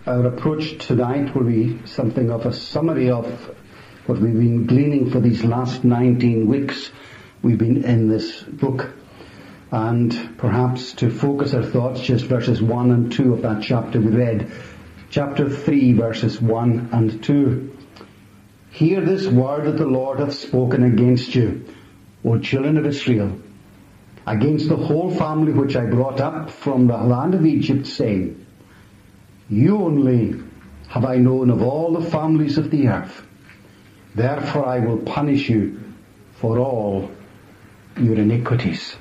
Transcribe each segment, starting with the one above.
Our approach tonight will be something of a summary of what we've been gleaning for these last 19 weeks we've been in this book. And perhaps to focus our thoughts, just verses 1 and 2 of that chapter we read. Chapter 3, verses 1 and 2. Hear this word that the Lord hath spoken against you, O children of Israel, against the whole family which I brought up from the land of Egypt, saying, You only have I known of all the families of the earth. Therefore I will punish you for all your iniquities.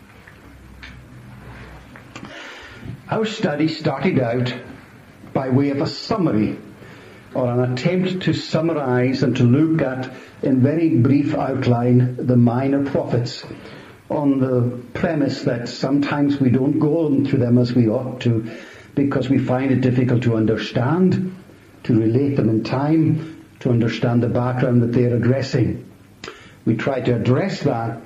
Our study started out by way of a summary, or an attempt to summarize and to look at, in very brief outline, the minor prophets, on the premise that sometimes we don't go into them as we ought to, because we find it difficult to understand, to relate them in time, to understand the background that they're addressing. We try to address that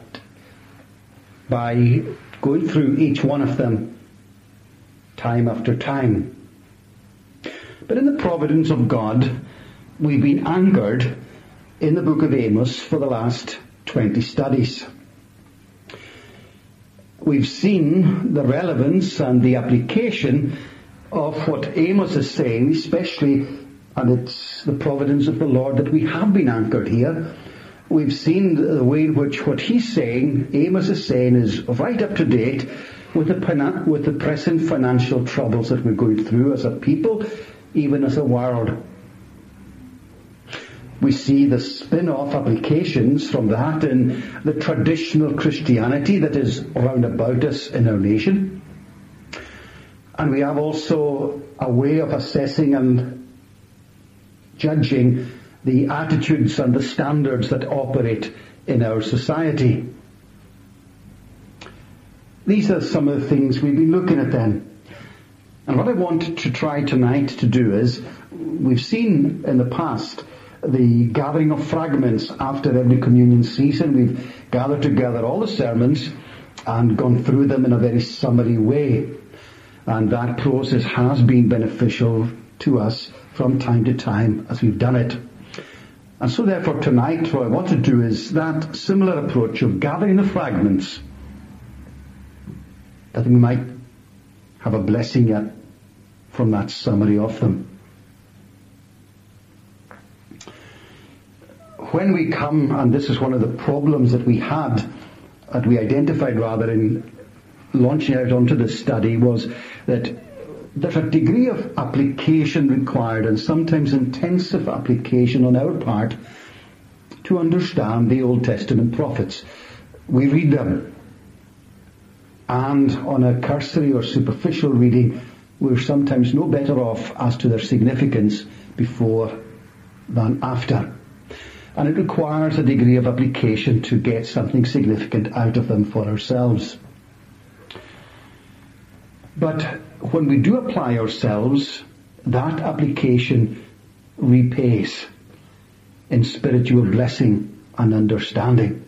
by going through each one of them time after time. But in the providence of God, we've been anchored in the book of Amos for the last 20 studies. We've seen the relevance and the application of what Amos is saying, especially, and it's the providence of the Lord that we have been anchored here. We've seen the way in which what he's saying, Amos is saying, is right up to date with the present financial troubles that we're going through as a people, even as a world. We see the spin-off applications from that in the traditional Christianity that is round about us in our nation. And we have also a way of assessing and judging the attitudes and the standards that operate in our society. These are some of the things we've been looking at then. And what I want to try tonight to do is, we've seen in the past the gathering of fragments after every communion season. We've gathered together all the sermons and gone through them in a very summary way. And that process has been beneficial to us from time to time as we've done it. And so therefore tonight what I want to do is that similar approach of gathering the fragments, that we might have a blessing yet from that summary of them. When we come, and this is one of the problems that we identified rather in launching out onto this study, was that there's a degree of application required, and sometimes intensive application on our part, to understand the Old Testament prophets. We read them, and on a cursory or superficial reading, we're sometimes no better off as to their significance before than after. And it requires a degree of application to get something significant out of them for ourselves. But when we do apply ourselves, that application repays in spiritual blessing and understanding.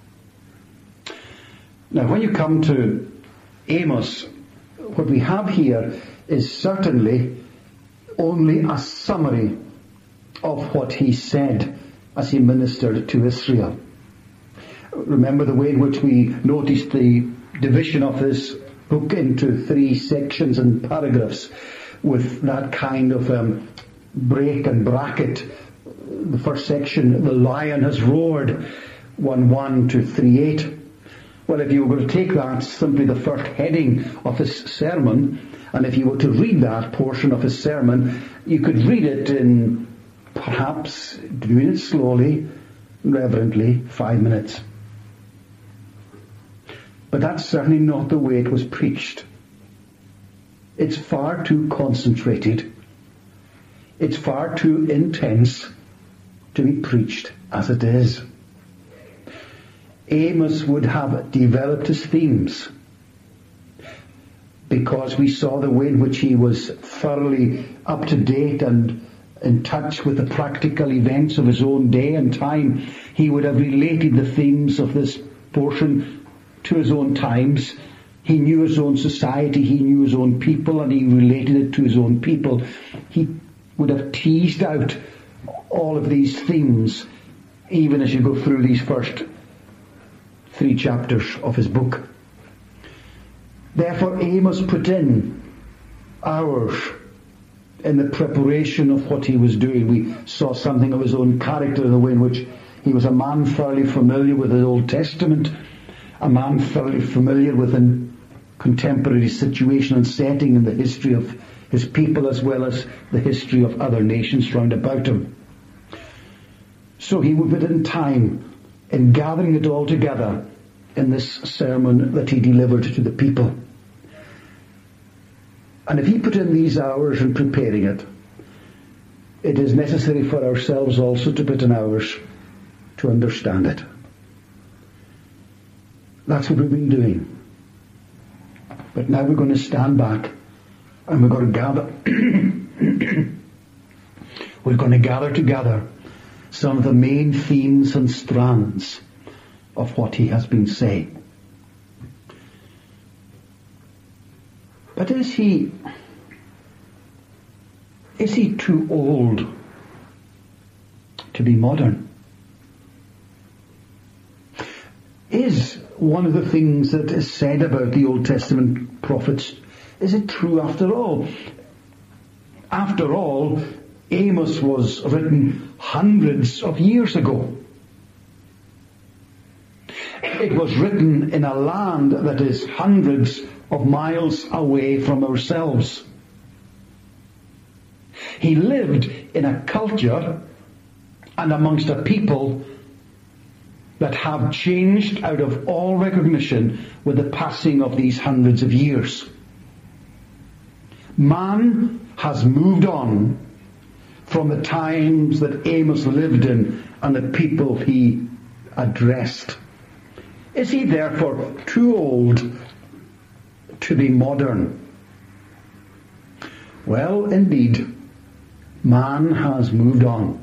Now, when you come to Amos, what we have here is certainly only a summary of what he said as he ministered to Israel. Remember the way in which we noticed the division of this book into 3 sections and paragraphs with that kind of break and bracket. The first section, the lion has roared, 1:1 to 3:8. Well, if you were going to take that, simply the first heading of his sermon, and if you were to read that portion of his sermon, you could read it in, perhaps, doing it slowly, reverently, 5 minutes. But that's certainly not the way it was preached. It's far too concentrated. It's far too intense to be preached as it is. Amos would have developed his themes, because we saw the way in which he was thoroughly up to date and in touch with the practical events of his own day and time. He would have related the themes of this portion to his own times. He knew his own society, he knew his own people, and he related it to his own people. he would have teased out all of these themes even as you go through these first 3 chapters of his book. Therefore, Amos put in hours in the preparation of what he was doing. We saw something of his own character in the way in which he was a man thoroughly familiar with the Old Testament, a man thoroughly familiar with the contemporary situation and setting in the history of his people as well as the history of other nations round about him. So he would put in time in gathering it all together in this sermon that he delivered to the people. And if he put in these hours in preparing it, it is necessary for ourselves also to put in hours to understand it. That's what we've been doing. But now we're going to stand back and we're going to gather we're going to gather together some of the main themes and strands of what he has been saying. But is he too old to be modern? Is one of the things that is said about the Old Testament prophets, is it true after all? After all, Amos was written hundreds of years ago. It was written in a land that is hundreds of miles away from ourselves. He lived in a culture and amongst a people that have changed out of all recognition with the passing of these hundreds of years. Man has moved on from the times that Amos lived in and the people he addressed. Is he therefore too old to be modern? Well, indeed, man has moved on.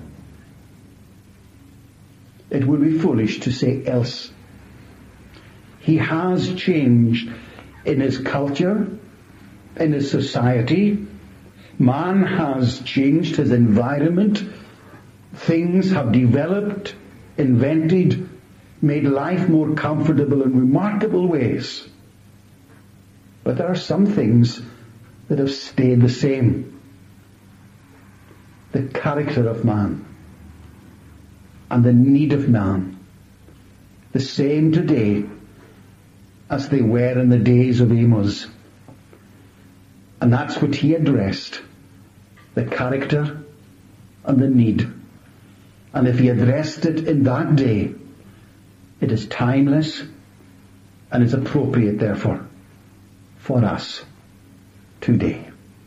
It would be foolish to say else. He has changed in his culture, in his society. Man has changed his environment. Things have developed, invented, made life more comfortable in remarkable ways. But there are some things that have stayed the same. The character of man and the need of man, the same today as they were in the days of Amos. And that's what he addressed, the character and the need. And if he addressed it in that day, it is timeless and is appropriate, therefore, for us today.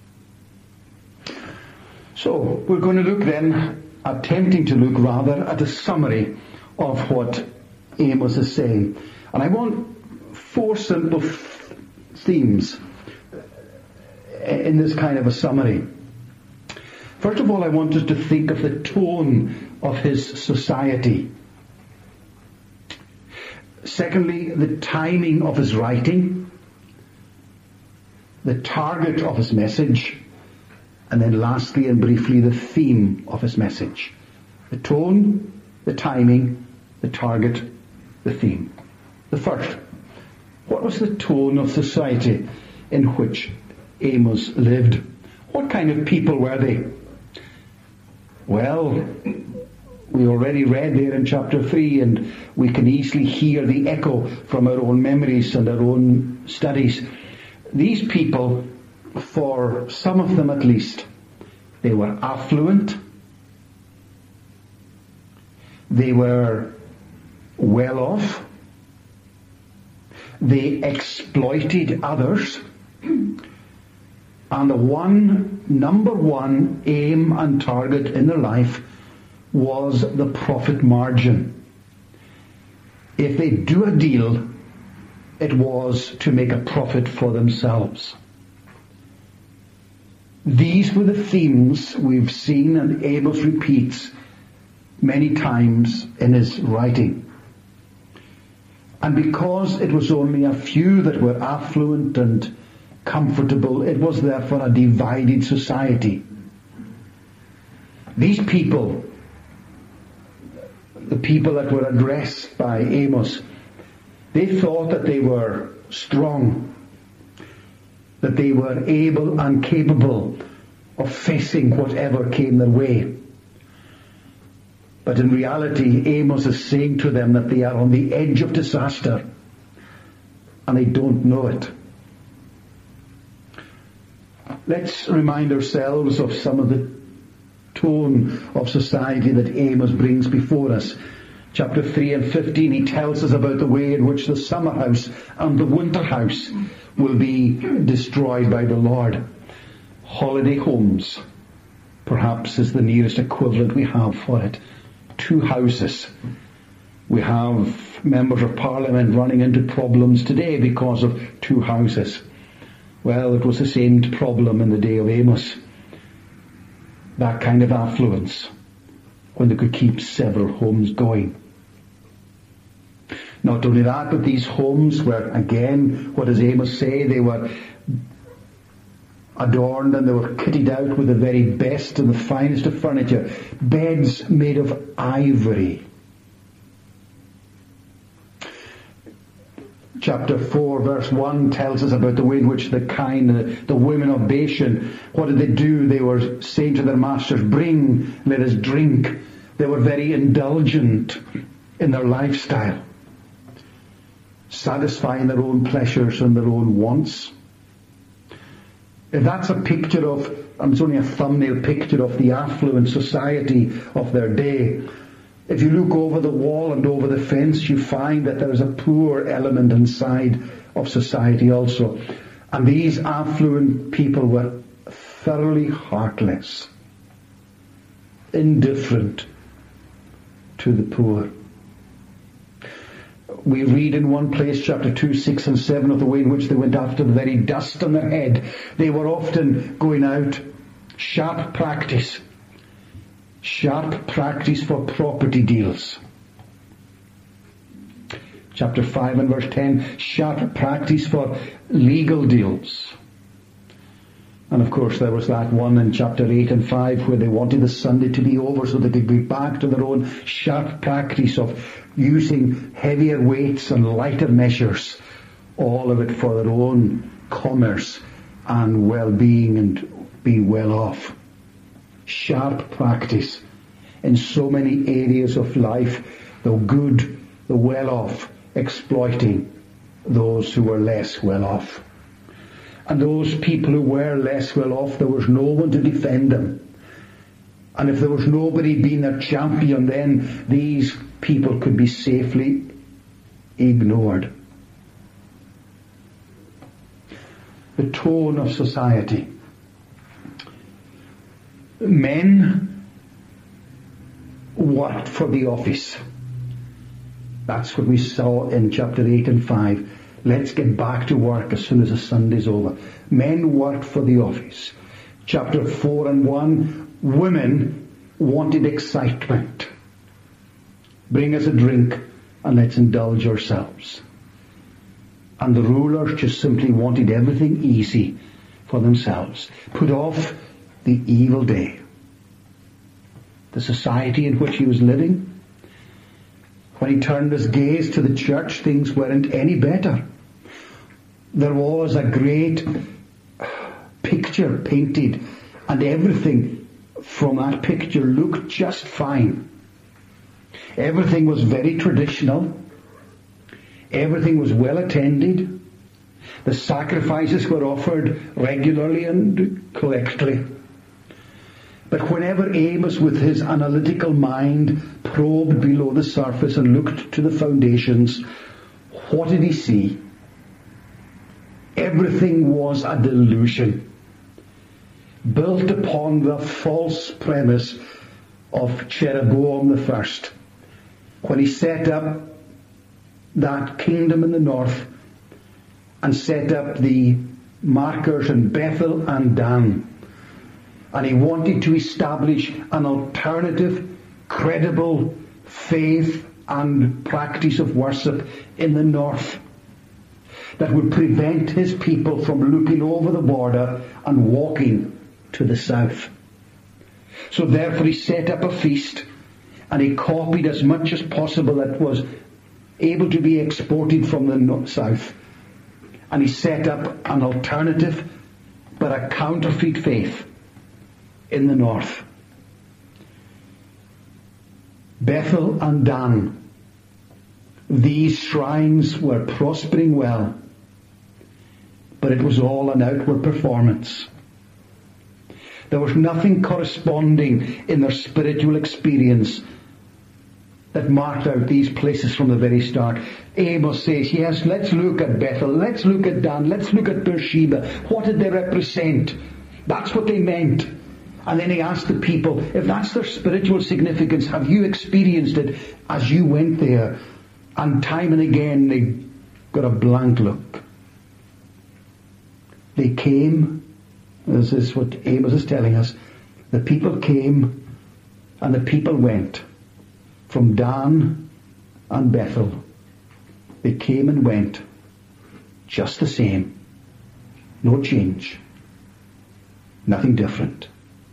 So, we're going to look then, attempting to look rather at a summary of what Amos is saying. And I want 4 simple themes in this kind of a summary. First of all, I want us to think of the tone of his society. Secondly, the timing of his writing, the target of his message, and then lastly and briefly the theme of his message. The tone, the timing, the target, the theme. The first, what was the tone of society in which Amos lived? What kind of people were they? Well, we already read there in chapter 3, and we can easily hear the echo from our own memories and our own studies. These people, for some of them at least, they were affluent, they were well off, they exploited others, and the number one aim and target in their life was the profit margin. If they do a deal, it was to make a profit for themselves. These were the themes we've seen, and Amos repeats many times in his writing. And because it was only a few that were affluent and comfortable, it was therefore a divided society. These people, the people that were addressed by Amos, they thought that they were strong, that they were able and capable of facing whatever came their way. But in reality, Amos is saying to them that they are on the edge of disaster, and they don't know it. Let's remind ourselves of some of the tone of society that Amos brings before us. Chapter 3 and 15, he tells us about the way in which the summer house and the winter house will be destroyed by the Lord. Holiday homes, perhaps, is the nearest equivalent we have for it. 2 houses. We have members of Parliament running into problems today because of 2 houses. Well, it was the same problem in the day of Amos. That kind of affluence, when they could keep several homes going. Not only that, but these homes were, again, what does Amos say? They were adorned and they were kitted out with the very best and the finest of furniture. Beds made of ivory. Chapter 4 verse 1 tells us about the way in which the women of Bashan, what did they do? They were saying to their masters, "Bring, let us drink." They were very indulgent in their lifestyle, satisfying their own pleasures and their own wants. If that's a picture of, and it's only a thumbnail picture of the affluent society of their day, if you look over the wall and over the fence, you find that there is a poor element inside of society also. And these affluent people were thoroughly heartless, indifferent to the poor. We read in one place, chapter 2, 6 and 7, of the way in which they went after the very dust on their head. They were often going out, sharp practice for property deals. Chapter 5 and verse 10, sharp practice for legal deals. And of course there was that one in chapter 8 and 5 where they wanted the Sunday to be over so they could be back to their own sharp practice of using heavier weights and lighter measures, all of it for their own commerce and well-being and being well off. Sharp practice in so many areas of life, the good, the well-off, exploiting those who were less well-off. And those people who were less well-off, there was no one to defend them. And if there was nobody being their champion, then these people could be safely ignored. The tone of society. Men worked for the office. That's what we saw in chapter 8 and 5. Let's get back to work as soon as the Sunday's over. Men worked for the office. Chapter 4 and 1, women wanted excitement. Bring us a drink and let's indulge ourselves. And the rulers just simply wanted everything easy for themselves. Put off the evil day. The society in which he was living, when he turned his gaze to the church, things weren't any better. There was a great picture painted, and everything from that picture looked just fine. Everything was very traditional. Everything was well attended. The sacrifices were offered regularly and correctly. But whenever Amos, with his analytical mind, probed below the surface and looked to the foundations, what did he see? Everything was a delusion, built upon the false premise of Jeroboam I, when he set up that kingdom in the north and set up the markers in Bethel and Dan. And he wanted to establish an alternative, credible faith and practice of worship in the north that would prevent his people from looking over the border and walking to the south. So therefore he set up a feast, and he copied as much as possible that was able to be exported from the south. And he set up an alternative, but a counterfeit faith in the north. Bethel and Dan, these shrines were prospering well, but it was all an outward performance. There was nothing corresponding in their spiritual experience that marked out these places from the very start. Amos says, yes, let's look at Bethel, let's look at Dan, let's look at Beersheba. What did they represent? That's what they meant. And then he asked the people, if that's their spiritual significance, have you experienced it as you went there? And time and again they got a blank look. They came, this is what Amos is telling us, the people came and the people went. From Dan and Bethel, they came and went, just the same, no change, nothing different.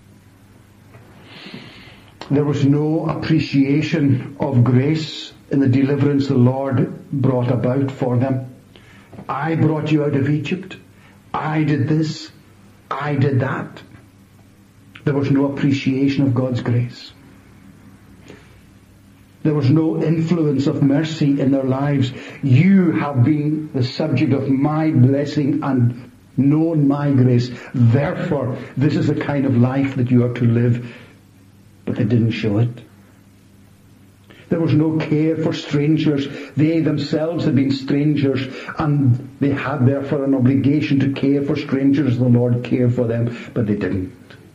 There was no appreciation of grace in the deliverance the Lord brought about for them. I brought you out of Egypt. I did this. I did that. There was no appreciation of God's grace. There was no influence of mercy in their lives. You have been the subject of my blessing and known my grace. Therefore, this is the kind of life that you are to live. But they didn't show it. There was no care for strangers. They themselves had been strangers, and they had therefore an obligation to care for strangers. The Lord cared for them, but they didn't.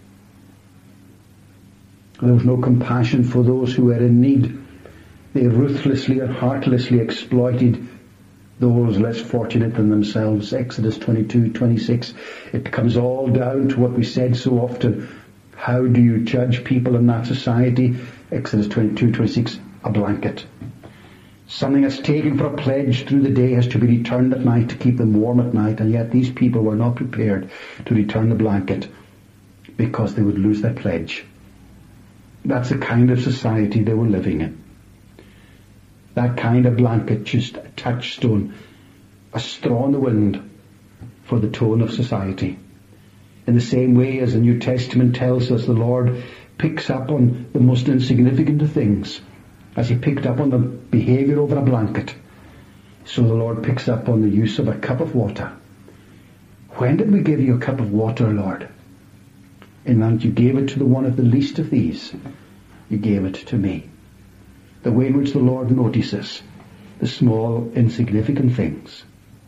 There was no compassion for those who were in need. They ruthlessly and heartlessly exploited those less fortunate than themselves. Exodus 22:26. It comes all down to what we said so often. How do you judge people in that society? Exodus 22:26. A blanket. Something that's taken for a pledge through the day has to be returned at night to keep them warm at night, and yet these people were not prepared to return the blanket because they would lose their pledge. That's the kind of society they were living in. That kind of blanket, just a touchstone, a straw in the wind for the tone of society. In the same way as the New Testament tells us, the Lord picks up on the most insignificant of things. As he picked up on the behavior over a blanket, so the Lord picks up on the use of a cup of water. When did we give you a cup of water, Lord? In that you gave it to the one of the least of these. You gave it to me. The way in which the Lord notices the small, insignificant things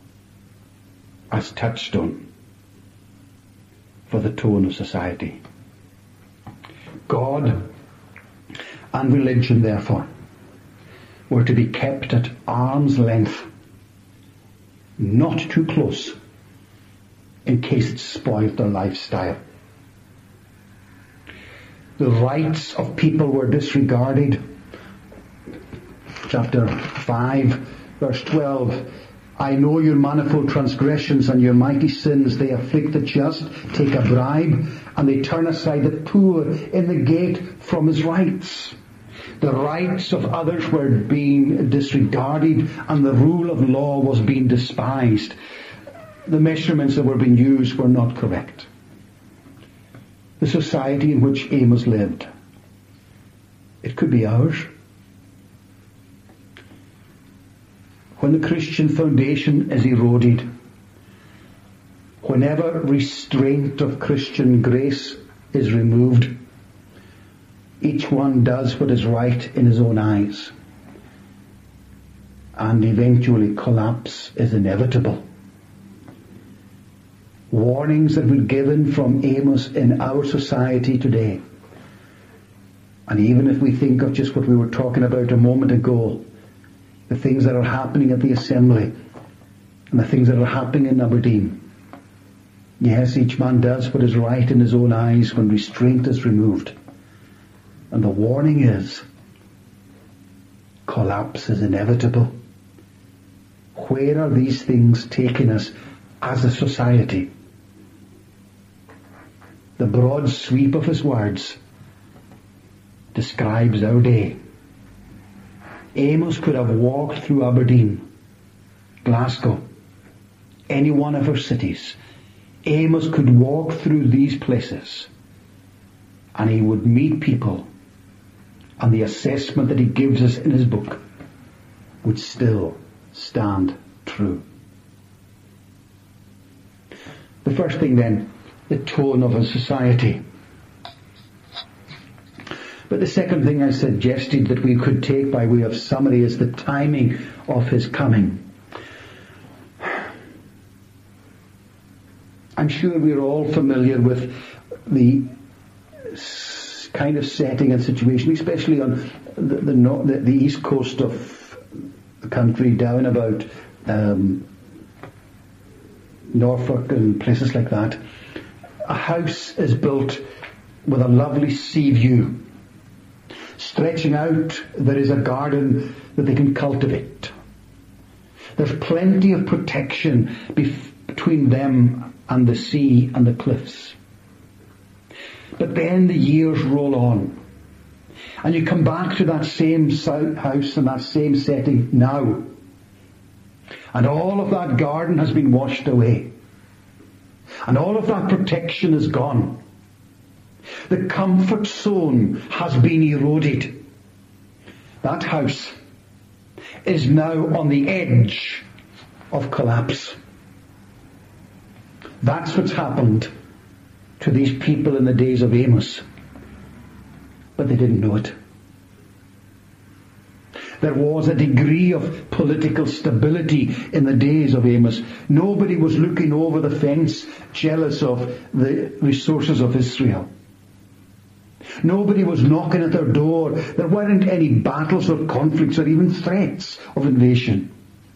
as touchstone for the tone of society. God and religion, therefore, were to be kept at arm's length, not too close, in case it spoiled their lifestyle. The rights of people were disregarded. Chapter 5, verse 12. I know your manifold transgressions and your mighty sins. They afflict the just, take a bribe, and they turn aside the poor in the gate from his rights. The rights of others were being disregarded, and the rule of law was being despised. The measurements that were being used were not correct. The society in which Amos lived, it could be ours. When the Christian foundation is eroded, whenever restraint of Christian grace is removed, each one does what is right in his own eyes, and eventually collapse is inevitable. Warnings that were given from Amos in our society today, and even if we think of just what we were talking about a moment ago, the things that are happening at the assembly and the things that are happening in Aberdeen. Yes, each man does what is right in his own eyes when restraint is removed. And the warning is, collapse is inevitable. Where are these things taking us as a society? The broad sweep of his words describes our day. Amos could have walked through Aberdeen, Glasgow, any one of our cities. Amos could walk through these places and he would meet people, and the assessment that he gives us in his book would still stand true. The first thing then, the tone of a society. But the second thing I suggested that we could take by way of summary is the timing of his coming. I'm sure we're all familiar with the kind of setting and situation, especially on the east coast of the country, down about Norfolk and places like that. A house is built with a lovely sea view. Stretching out, there is a garden that they can cultivate. There's plenty of protection between them and the sea and the cliffs. But then the years roll on, and you come back to that same house and that same setting now, and all of that garden has been washed away, and all of that protection is gone. The comfort zone has been eroded. That house is now on the edge of collapse. That's what's happened to these people in the days of Amos. But they didn't know it. There was a degree of political stability in the days of Amos. Nobody was looking over the fence, jealous of the resources of Israel. Nobody was knocking at their door. There weren't any battles or conflicts or even threats of invasion.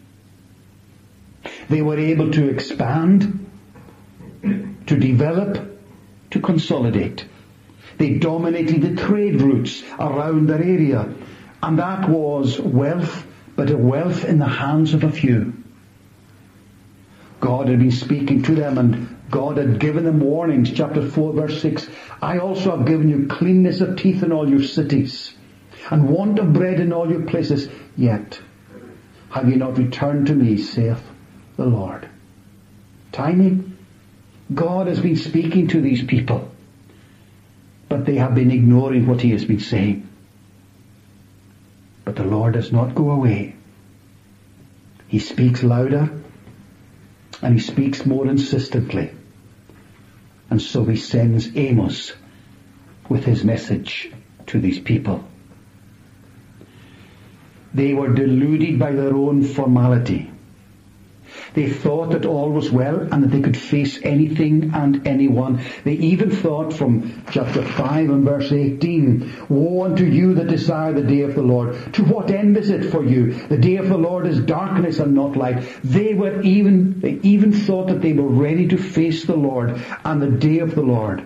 They were able to expand, to develop, to consolidate. They dominated the trade routes around their area, and that was wealth, but a wealth in the hands of a few. God had been speaking to them, and God had given them warnings. Chapter 4 verse 6, I also have given you cleanness of teeth in all your cities, and want of bread in all your places, yet have you not returned to me, saith the Lord. Timing. God has been speaking to these people, but they have been ignoring what he has been saying. But the Lord does not go away. He speaks louder, and he speaks more insistently. And so he sends Amos with his message to these people. They were deluded by their own formality. They thought that all was well and that they could face anything and anyone. They even thought from chapter 5 and verse 18, woe unto you that desire the day of the Lord. To what end is it for you? The day of the Lord is darkness and not light. They even thought that they were ready to face the Lord and the day of the Lord.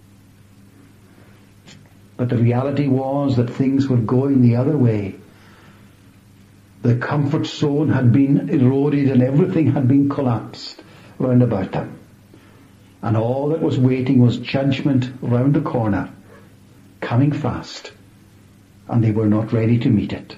But the reality was that things were going the other way. The comfort zone had been eroded and everything had been collapsed round about them. And all that was waiting was judgment round the corner, coming fast, and they were not ready to meet it.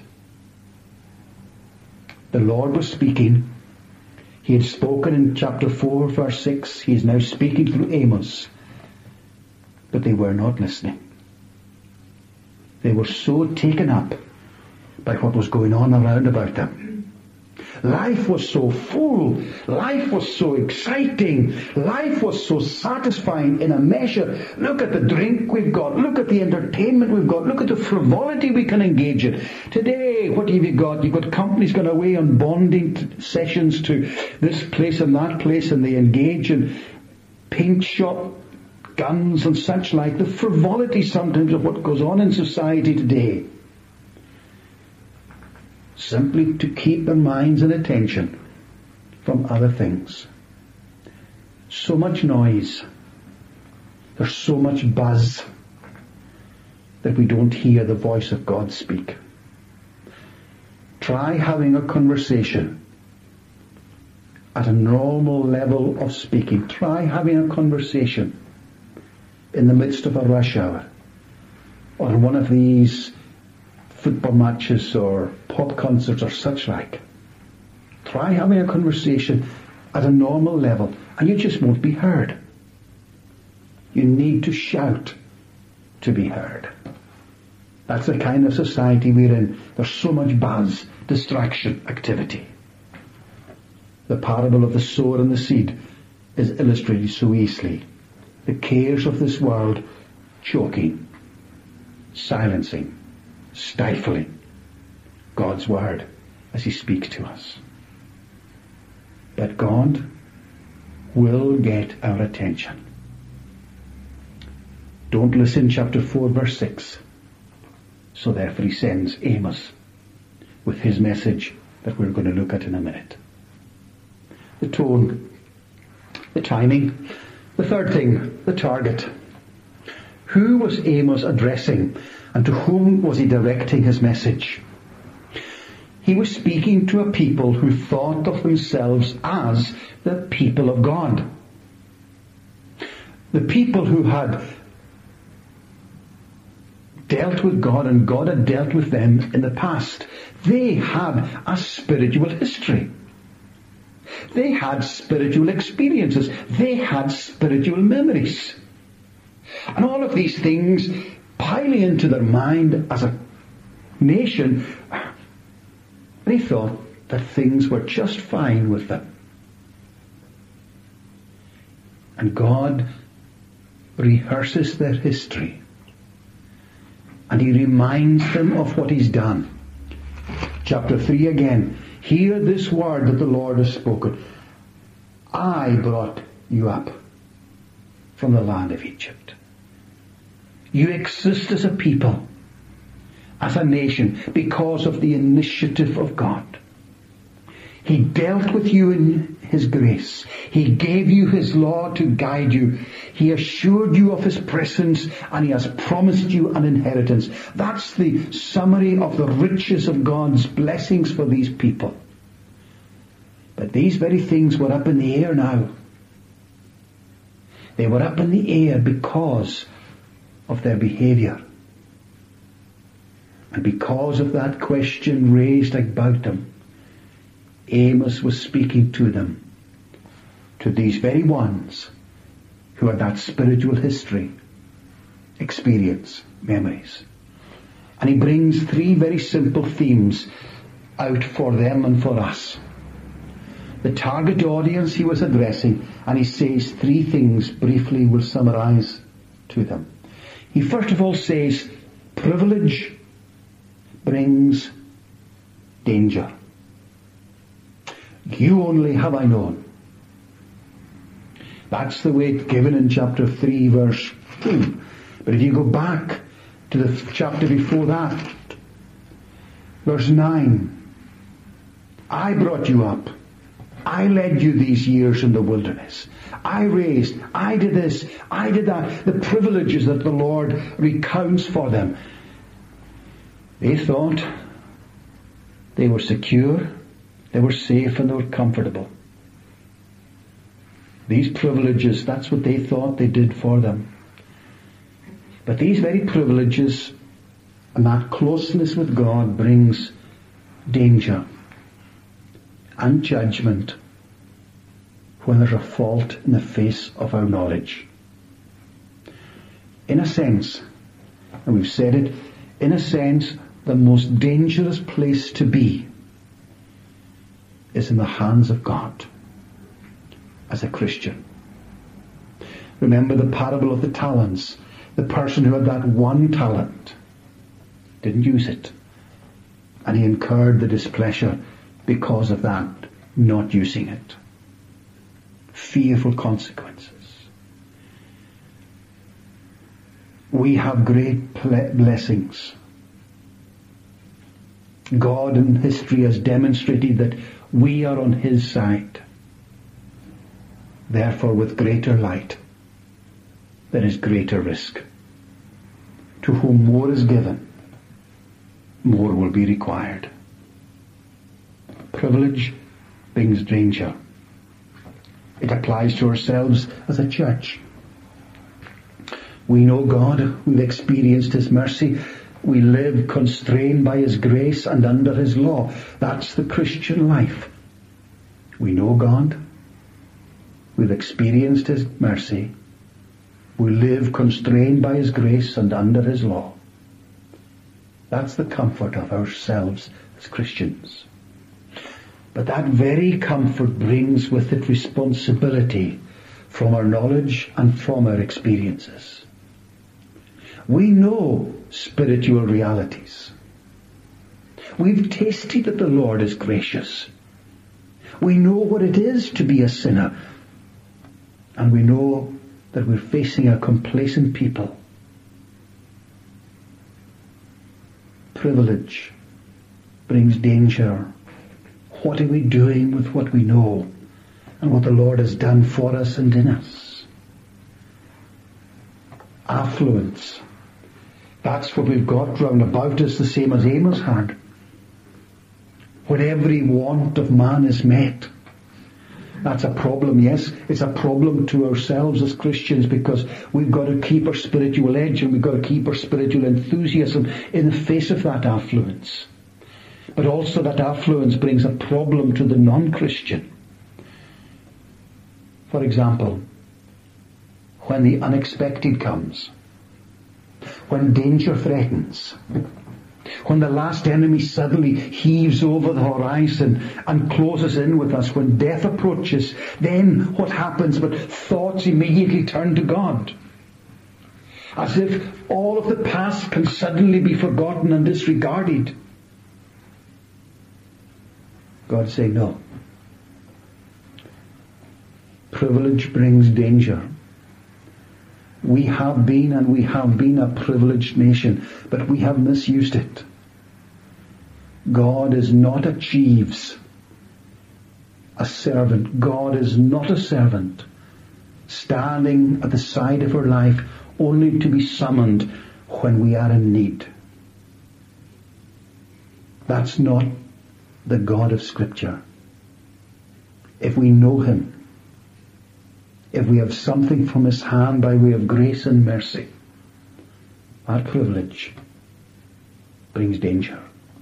The Lord was speaking. He had spoken in chapter 4 verse 6. He is now speaking through Amos. But they were not listening. They were so taken up by what was going on around about them. Life was so full. Life was so exciting. Life was so satisfying in a measure. Look at the drink we've got. Look at the entertainment we've got. Look at the frivolity we can engage in. Today, what have you got? You've got companies going away on bonding sessions to this place and that place, and they engage in paint shop, guns and such like. The frivolity sometimes of what goes on in society today. Simply to keep their minds and attention from other things. So much noise. There's so much buzz that we don't hear the voice of God speak. Try having a conversation at a normal level of speaking. Try having a conversation in the midst of a rush hour. or one of these football matches or pop concerts or such like. Try having a conversation at a normal level and you just won't be heard. You need to shout to be heard. That's the kind of society we're in. There's so much buzz, distraction, activity. The parable of the sower and the seed is illustrated so easily. The cares of this world choking, silencing, stifling God's word as he speaks to us. But God will get our attention. Don't listen, chapter 4, verse 6. So therefore he sends Amos with his message that we're going to look at in a minute. The tone, the timing. The third thing, the target. Who was Amos addressing, and to whom was he directing his message? He was speaking to a people who thought of themselves as the people of God. The people who had dealt with God and God had dealt with them in the past. They had a spiritual history. They had spiritual experiences. They had spiritual memories. And all of these things piling into their mind as a nation, they thought that things were just fine with them. And God rehearses their history. And he reminds them of what he's done. Chapter 3 again. Hear this word that the Lord has spoken. I brought you up from the land of Egypt. You exist as a people, as a nation, because of the initiative of God. He dealt with you in his grace. He gave you his law to guide you. He assured you of his presence, and he has promised you an inheritance. That's the summary of the riches of God's blessings for these people. But these very things were up in the air now. They were up in the air because of their behavior. And because of that question raised about them, Amos was speaking to them, to these very ones who had that spiritual history, experience, memories. And he brings three very simple themes out for them and for us. The target audience he was addressing, and he says three things briefly we'll summarize to them. He first of all says, privilege brings danger. You only have I known. That's the way it's given in chapter 3, verse 2. But if you go back to the chapter before that, verse 9, I brought you up. I led you these years in the wilderness. I raised, I did this, I did that. The privileges that the Lord recounts for them. They thought they were secure, they were safe, and they were comfortable. These privileges, that's what they thought they did for them. But these very privileges and that closeness with God brings danger and judgment when there's a fault in the face of our knowledge. In a sense, and we've said it, in a sense, the most dangerous place to be is in the hands of God as a Christian. Remember the parable of the talents. The person who had that one talent didn't use it, and he incurred the displeasure because of that, not using it. Fearful consequences. We have great blessings. God in history has demonstrated that we are on his side. Therefore, with greater light, there is greater risk. To whom more is given, more will be required. Privilege brings danger. It applies to ourselves as a church. We know God. We've experienced His mercy. We live constrained by His grace and under His law. That's the Christian life. We know God. We've experienced His mercy. We live constrained by His grace and under His law. That's the comfort of ourselves as Christians. But that very comfort brings with it responsibility from our knowledge and from our experiences. We know spiritual realities. We've tasted that the Lord is gracious. We know what it is to be a sinner. And we know that we're facing a complacent people. Privilege brings danger. What are we doing with what we know and what the Lord has done for us and in us? Affluence. That's what we've got round about us, the same as Amos had. When every want of man is met. That's a problem, yes. It's a problem to ourselves as Christians because we've got to keep our spiritual edge and we've got to keep our spiritual enthusiasm in the face of that affluence. But also that affluence brings a problem to the non-Christian. For example, when the unexpected comes, when danger threatens, when the last enemy suddenly heaves over the horizon and closes in with us, when death approaches, then what happens? But thoughts immediately turn to God. As if all of the past can suddenly be forgotten and disregarded. God say no. Privilege brings danger. We have been a privileged nation, but we have misused it. God is not a chiefs, a servant. God is not a servant standing at the side of our life only to be summoned when we are in need. That's not the God of Scripture. If we know Him, if we have something from His hand by way of grace and mercy, that privilege brings danger.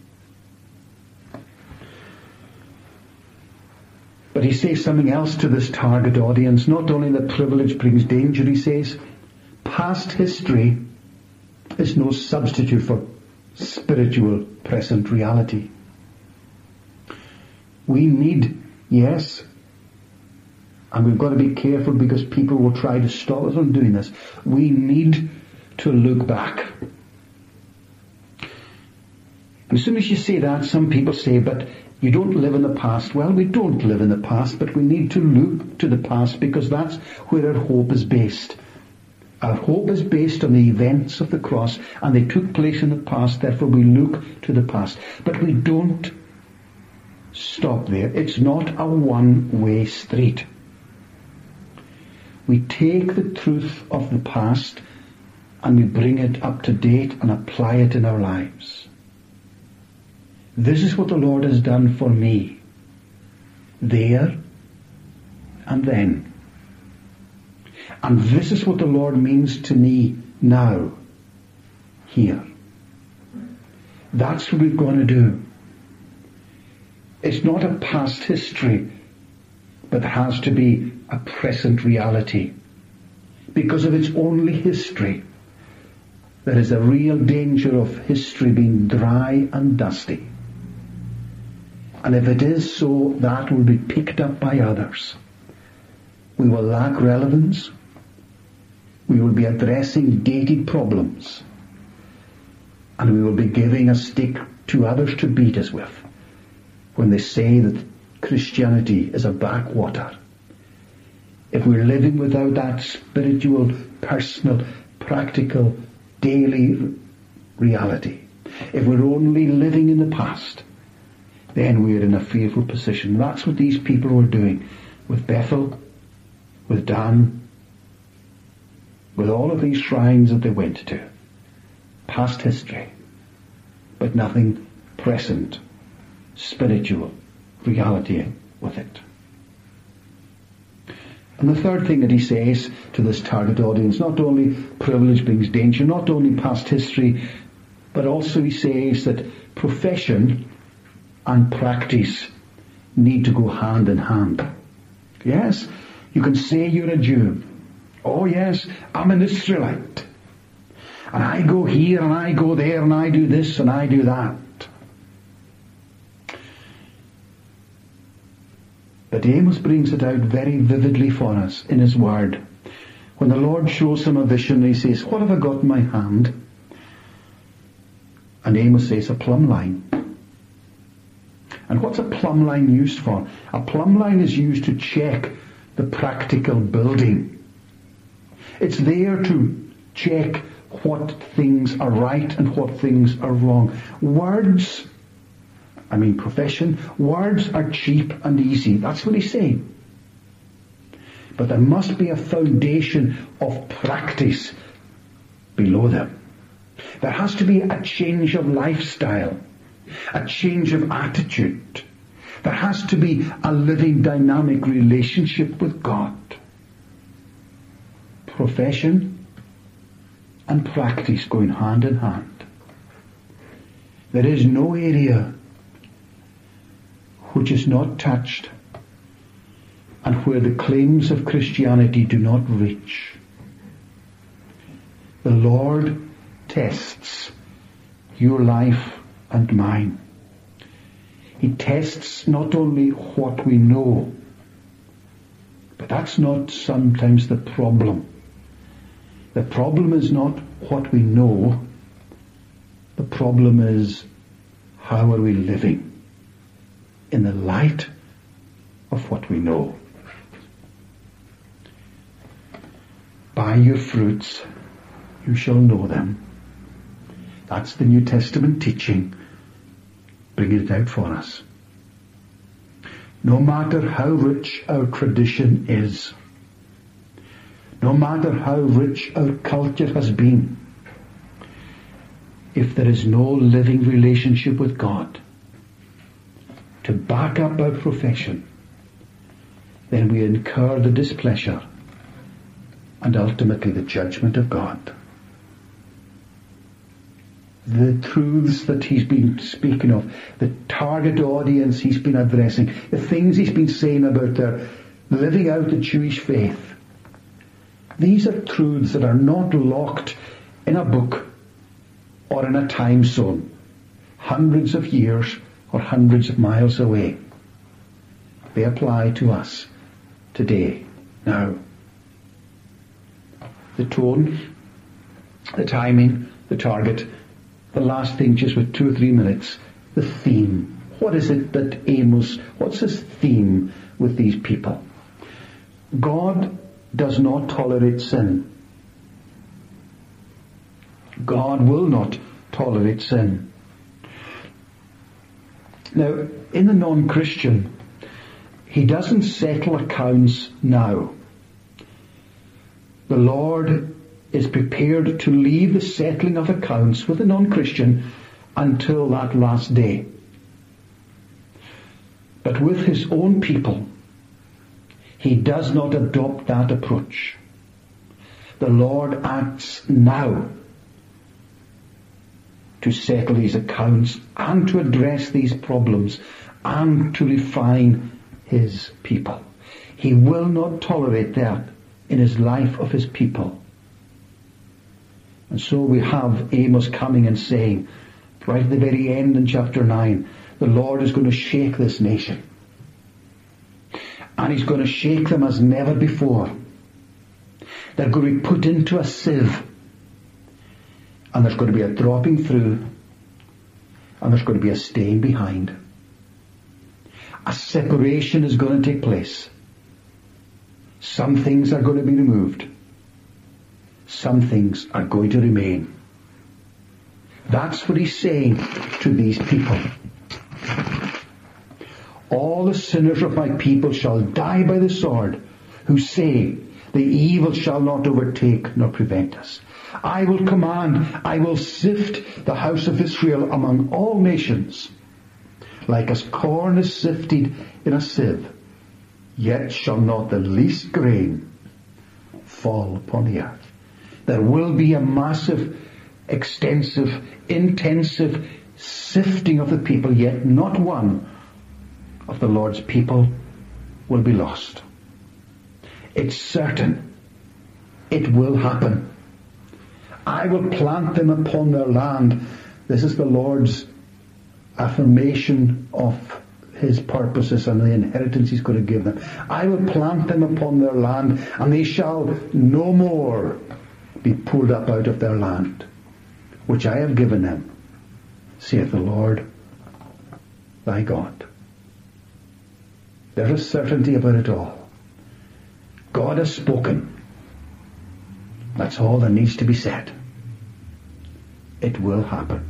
But he says something else to this target audience. Not only that privilege brings danger, he says, past history is no substitute for spiritual present reality. We need, yes, and we've got to be careful because people will try to stop us from doing this. We need to look back. And as soon as you say that, some people say, but you don't live in the past. Well, we don't live in the past, but we need to look to the past because that's where our hope is based. Our hope is based on the events of the cross, and they took place in the past, therefore we look to the past. But we don't stop there. It's not a one-way street. We take the truth of the past and we bring it up to date and apply it in our lives. This is what the Lord has done for me, there and then. And this is what the Lord means to me now, here. That's what we're going to do. It's not a past history, but has to be a present reality. Because if it's only history, there is a real danger of history being dry and dusty. And if it is so, that will be picked up by others. We will lack relevance. We will be addressing dated problems. And we will be giving a stick to others to beat us with when they say that Christianity is a backwater. If we're living without that spiritual, personal, practical, daily reality, if we're only living in the past, then we're in a fearful position. That's what these people were doing with Bethel, with Dan, with all of these shrines that they went to. Past history, but nothing present, spiritual reality with it. And the third thing that he says to this target audience, not only privilege brings danger, not only past history, but also he says that profession and practice need to go hand in hand. Yes, you can say you're a Jew. Oh yes, I'm an Israelite. And I go here and I go there and I do this and I do that. But Amos brings it out very vividly for us in his word. When the Lord shows him a vision, he says, what have I got in my hand? And Amos says, a plumb line. And what's a plumb line used for? A plumb line is used to check the practical building. It's there to check what things are right and what things are wrong. Profession, words are cheap and easy. That's what he's saying. But there must be a foundation of practice below them. There has to be a change of lifestyle, a change of attitude. There has to be a living, dynamic relationship with God. Profession and practice going hand in hand. There is no area which is not touched and where the claims of Christianity do not reach. The Lord tests your life and mine. He tests not only what we know, but that's not sometimes the problem. The problem is not what we know. The problem is, how are we living in the light of what we know? By your fruits you shall know them. That's the New Testament teaching, bringing it out for us. No matter how rich our tradition is, no matter how rich our culture has been, if there is no living relationship with God to back up our profession, then we incur the displeasure and ultimately the judgment of God. The truths that he's been speaking of, the target audience he's been addressing, the things he's been saying about their living out the Jewish faith, these are truths that are not locked in a book or in a time zone, hundreds of years or hundreds of miles away. They apply to us today, now. The tone, the timing, the target, the last thing, just with 2 or 3 minutes, the theme. What is it that Amos, what's his theme with these people? God does not tolerate sin. God will not tolerate sin. Now, in the non-Christian, he doesn't settle accounts now. The Lord is prepared to leave the settling of accounts with the non-Christian until that last day. But with his own people, he does not adopt that approach. The Lord acts now to settle these accounts and to address these problems and to refine his people. He will not tolerate that in his life of his people. And so we have Amos coming and saying, right at the very end in chapter 9, the Lord is going to shake this nation. And he's going to shake them as never before. They're going to be put into a sieve. And there's going to be a dropping through. And there's going to be a staying behind. A separation is going to take place. Some things are going to be removed. Some things are going to remain. That's what he's saying to these people. All the sinners of my people shall die by the sword, who say, the evil shall not overtake nor prevent us. I will command, I will sift the house of Israel among all nations, like as corn is sifted in a sieve. yet shall not the least grain fall upon the earth. There will be a massive, extensive, intensive sifting of the people, yet not one of the Lord's people will be lost. It's certain. It will happen. I will plant them upon their land. This is the Lord's affirmation of His purposes and the inheritance He's going to give them. I will plant them upon their land, and they shall no more be pulled up out of their land, which I have given them, saith the Lord thy God. There's a certainty about it all. God has spoken. That's all that needs to be said. It will happen.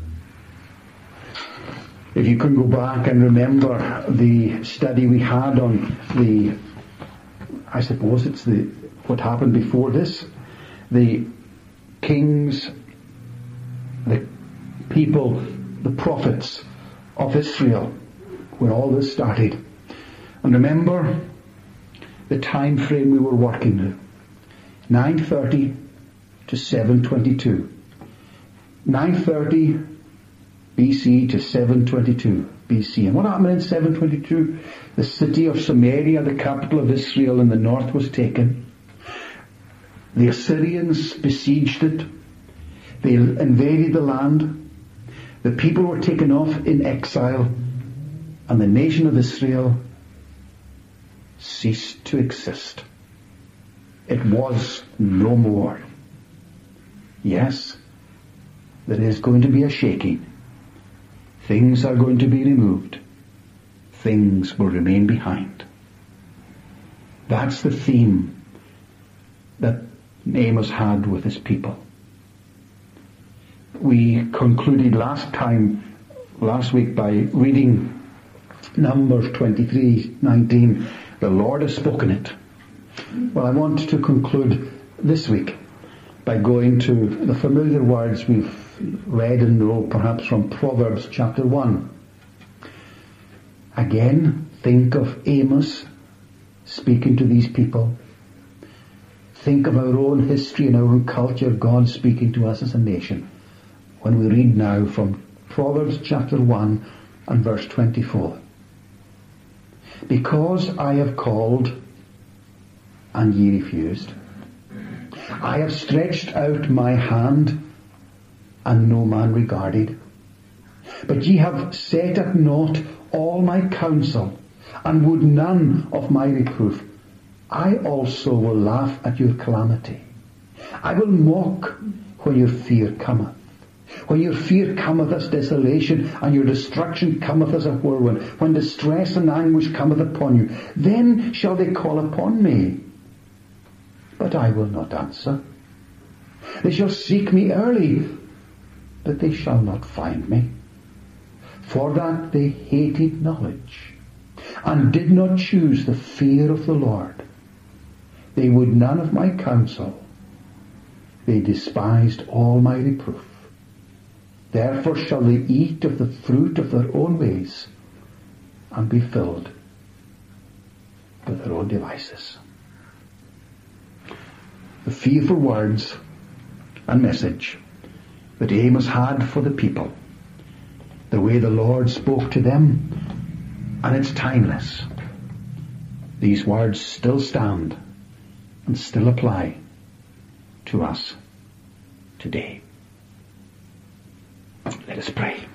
If you can go back and remember the study we had on I suppose it's what happened before this, the kings, the people, the prophets of Israel, when all this started. And remember the time frame we were working with. 930 to 722. 930 BC to 722 BC. And what happened in 722? The city of Samaria, the capital of Israel in the north, was taken. The Assyrians besieged it. They invaded the land. The people were taken off in exile. And the nation of Israel ceased to exist. It was no more. Yes, there is going to be a shaking. Things are going to be removed. Things will remain behind. That's the theme that Amos had with his people. We concluded last week by reading Numbers 23:19. The Lord has spoken it. Well, I want to conclude this week by going to the familiar words we've read and know perhaps from Proverbs chapter 1. Again, think of Amos speaking to these people. Think of our own history and our own culture, God speaking to us as a nation. When we read now from Proverbs chapter 1 and verse 24. Because I have called, and ye refused. I have stretched out my hand, and no man regarded. But ye have set at naught all my counsel, and would none of my reproof. I also will laugh at your calamity. I will mock when your fear cometh. When your fear cometh as desolation, and your destruction cometh as a whirlwind, when distress and anguish cometh upon you, then shall they call upon me, but I will not answer. They shall seek me early, but they shall not find me. For that they hated knowledge, and did not choose the fear of the Lord. They would none of my counsel. They despised all my reproof. Therefore shall they eat of the fruit of their own ways, and be filled with their own devices. The fearful words and message that Amos had for the people, the way the Lord spoke to them, and it's timeless. These words still stand and still apply to us today. Let us pray.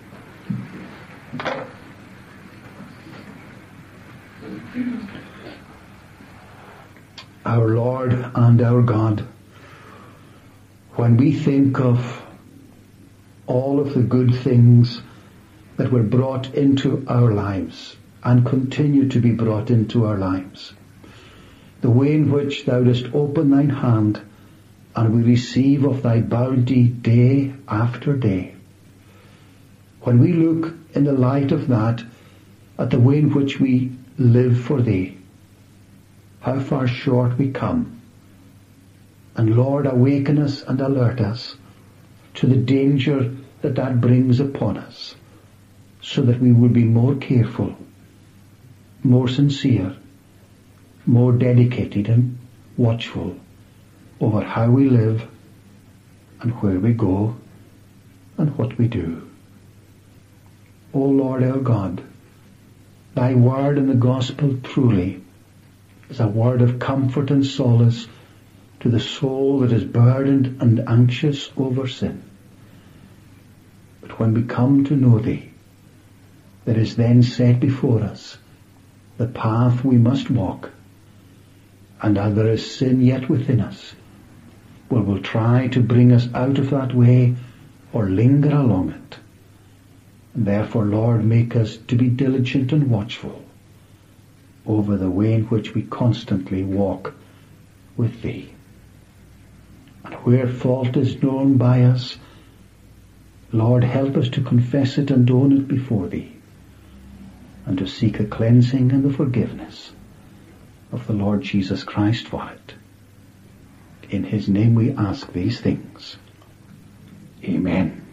Our Lord and our God, when we think of all of the good things that were brought into our lives and continue to be brought into our lives, the way in which thou dost open thine hand and we receive of thy bounty day after day, when we look in the light of that at the way in which we live for thee, how far short we come. And Lord, awaken us and alert us to the danger that brings upon us, so that we will be more careful, more sincere, more dedicated and watchful over how we live and where we go and what we do. O Lord our God, thy word in the gospel truly is a word of comfort and solace to the soul that is burdened and anxious over sin. But when we come to know thee, there is then set before us the path we must walk, and as there is sin yet within us, we will try to bring us out of that way or linger along it. And therefore, Lord, make us to be diligent and watchful over the way in which we constantly walk with thee. And where fault is known by us, Lord, help us to confess it and own it before thee, and to seek the cleansing and the forgiveness of the Lord Jesus Christ for it. In his name we ask these things. Amen.